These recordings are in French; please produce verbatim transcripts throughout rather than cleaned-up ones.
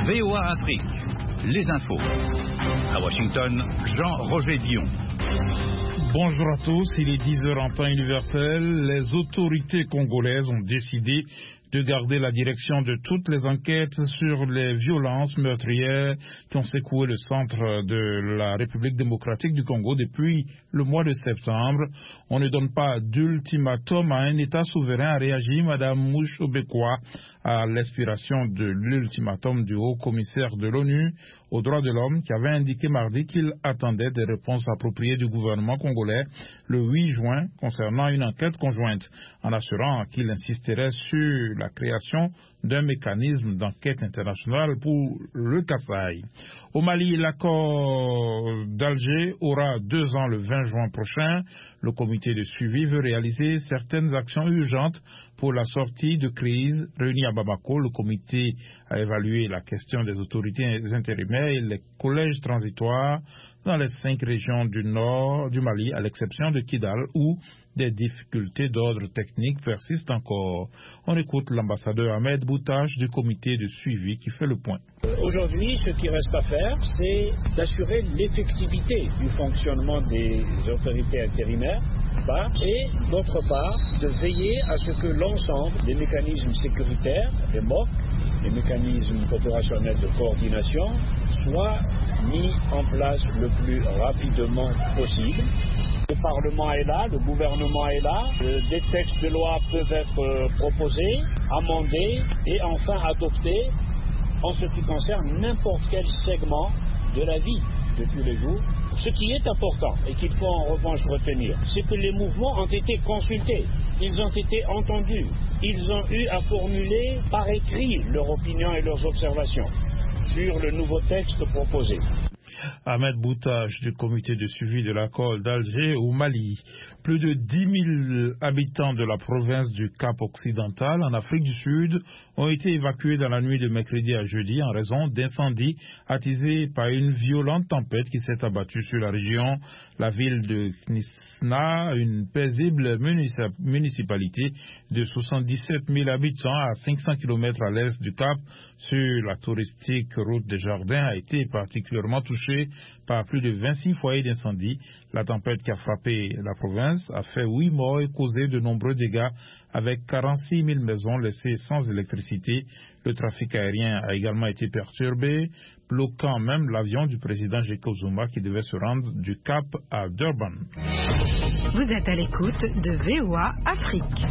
V O A Afrique, les infos. À Washington, Jean-Roger Dion. Bonjour à tous, il est dix heures en temps universel. Les autorités congolaises ont décidé de garder la direction de toutes les enquêtes sur les violences meurtrières qui ont secoué le centre de la République démocratique du Congo depuis le mois de septembre. On ne donne pas d'ultimatum à un État souverain, a réagi Mme Mouchobekwa à l'expiration de l'ultimatum du haut-commissaire de l'ONU aux droits de l'homme qui avait indiqué mardi qu'il attendait des réponses appropriées du gouvernement congolais le huit juin concernant une enquête conjointe, en assurant qu'il insisterait sur la création d'un mécanisme d'enquête internationale pour le Kasaï. Au Mali, l'accord d'Alger aura deux ans le vingt juin prochain. Le comité de suivi veut réaliser certaines actions urgentes pour la sortie de crise. Réuni à Bamako, le comité a évalué la question des autorités intérimaires et les collèges transitoires dans les cinq régions du nord du Mali, à l'exception de Kidal, où des difficultés d'ordre technique persistent encore. On écoute l'ambassadeur Ahmed Boutache du comité de suivi qui fait le point. Aujourd'hui, ce qui reste à faire, c'est d'assurer l'effectivité du fonctionnement des autorités intérimaires et, d'autre part, de veiller à ce que l'ensemble des mécanismes sécuritaires, les M O C, les mécanismes opérationnels de coordination, soient mis en place le plus rapidement possible. Le Parlement est là, le gouvernement est là, des textes de loi peuvent être proposés, amendés et enfin adoptés en ce qui concerne n'importe quel segment de la vie de tous les jours. Ce qui est important et qu'il faut en revanche retenir, c'est que les mouvements ont été consultés, ils ont été entendus, ils ont eu à formuler par écrit leur opinion et leurs observations sur le nouveau texte proposé. Ahmed Boutache du comité de suivi de l'accord d'Alger au Mali. Plus de dix mille habitants de la province du Cap occidental en Afrique du Sud ont été évacués dans la nuit de mercredi à jeudi en raison d'incendies attisés par une violente tempête qui s'est abattue sur la région. La ville de Knisna, une paisible municipalité de soixante-dix-sept mille habitants à cinq cents kilomètres à l'est du Cap sur la touristique route des Jardins, a été particulièrement touchée par plus de vingt-six foyers d'incendie. La tempête qui a frappé la province a fait huit morts et causé de nombreux dégâts avec quarante-six mille maisons laissées sans électricité. Le trafic aérien a également été perturbé, bloquant même l'avion du président Jacob Zuma qui devait se rendre du Cap à Durban. Vous êtes à l'écoute de V O A Afrique.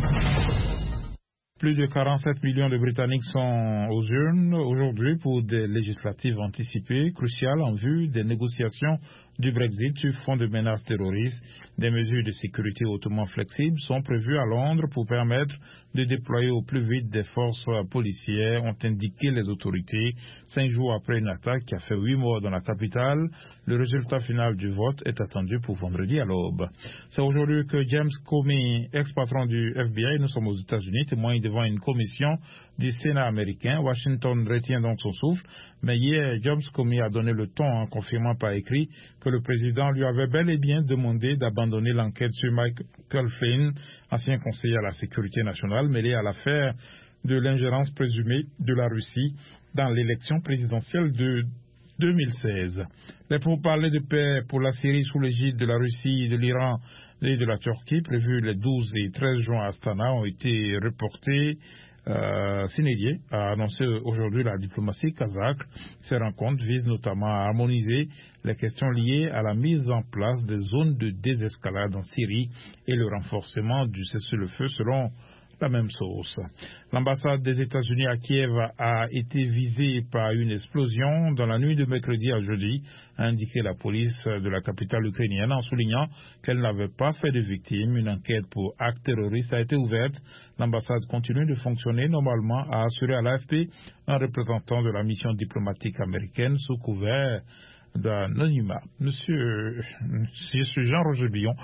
Plus de quarante-sept millions de Britanniques sont aux urnes aujourd'hui pour des législatives anticipées, cruciales en vue des négociations du Brexit sur fond de menaces terroristes. Des mesures de sécurité hautement flexibles sont prévues à Londres pour permettre de déployer au plus vite des forces policières, ont indiqué les autorités. Cinq jours après une attaque qui a fait huit morts dans la capitale, le résultat final du vote est attendu pour vendredi à l'aube. C'est aujourd'hui que James Comey, ex-patron du F B I, nous sommes aux États-Unis, témoigne devant une commission du Sénat américain. Washington retient donc son souffle, mais hier, James Comey a donné le ton en confirmant par écrit que le président lui avait bel et bien demandé d'abandonner l'enquête sur Michael Flynn, ancien conseiller à la sécurité nationale, mêlé à l'affaire de l'ingérence présumée de la Russie dans l'élection présidentielle de deux mille seize. Les pourparlers de paix pour la Syrie sous l'égide de la Russie, de l'Iran et de la Turquie, prévus les douze et treize juin à Astana, ont été reportés. Euh, Sénédier a annoncé aujourd'hui la diplomatie kazakh. Ces rencontres visent notamment à harmoniser les questions liées à la mise en place des zones de désescalade en Syrie et le renforcement du cessez-le-feu selon la même source. L'ambassade des États-Unis à Kiev a été visée par une explosion dans la nuit de mercredi à jeudi, a indiqué la police de la capitale ukrainienne en soulignant qu'elle n'avait pas fait de victimes. Une enquête pour acte terroriste a été ouverte. L'ambassade continue de fonctionner normalement, a assuré à l'A F P un représentant de la mission diplomatique américaine sous couvert d'anonymat. Monsieur, je suis Jean-Roger Dion.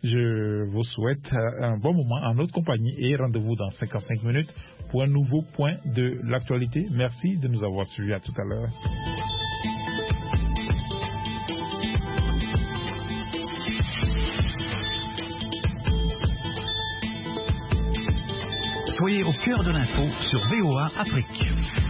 Je vous souhaite un bon moment en notre compagnie et rendez-vous dans cinquante-cinq minutes pour un nouveau point de l'actualité. Merci de nous avoir suivis. À tout à l'heure. Soyez au cœur de l'info sur V O A Afrique.